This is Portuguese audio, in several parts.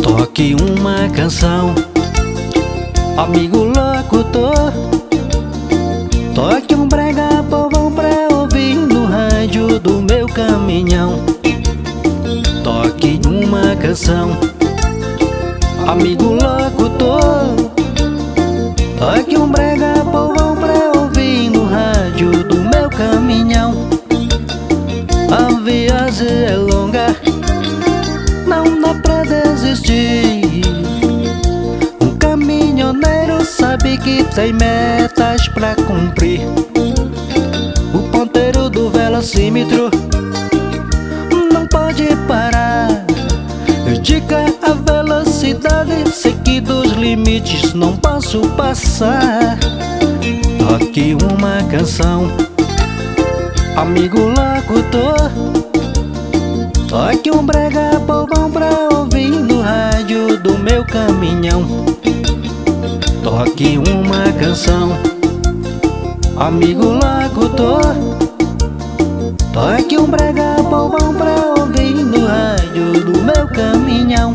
Toque uma canção, amigo locutor. Toque um brega povão pra ouvir no rádio do meu caminhão. Toque uma canção, amigo locutor. Toque um brega povão pra ouvir no rádio do meu caminhão. A viagem é longa, não dá pra desistir. Um caminhoneiro sabe que tem metas pra cumprir. O ponteiro do velocímetro não pode parar. Indica a velocidade, sei que dos limites não posso passar. Toque uma canção, amigo locutor. Toque um brega povão pra ouvir no rádio do meu caminhão. Toque uma canção, amigo locutor. Toque um brega povão pra ouvir no rádio do meu caminhão.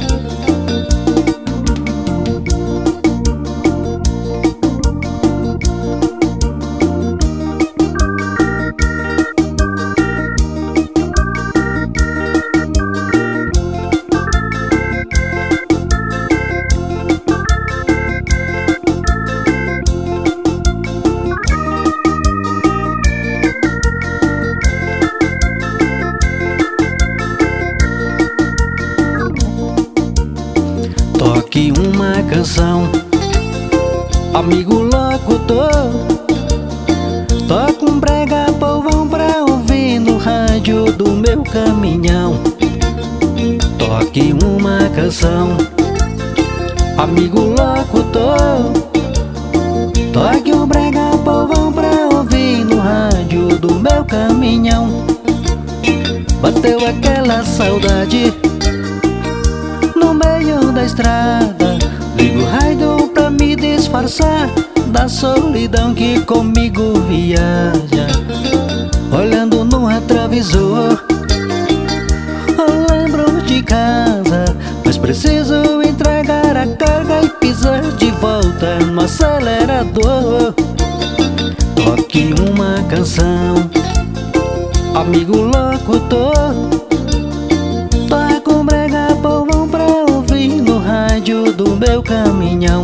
Toque uma canção, amigo locutor. Toque um brega povão pra ouvir no rádio do meu caminhão. Toque uma canção, amigo locutor. Toque um brega povão pra ouvir no rádio do meu caminhão. Bateu aquela saudade no meio da estrada, ligo o rádio pra me disfarçar da solidão que comigo viaja. Olhando no retrovisor, eu lembro de casa, mas preciso entregar a carga e pisar de volta no acelerador. Toque uma canção, amigo locutor. Toque um brega povão pra ouvir no rádio do meu caminhão.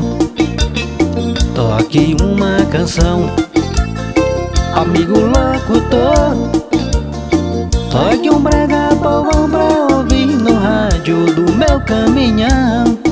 Toque uma canção, amigo locutor. Toque um brega povão pra ouvir no rádio do meu caminhão.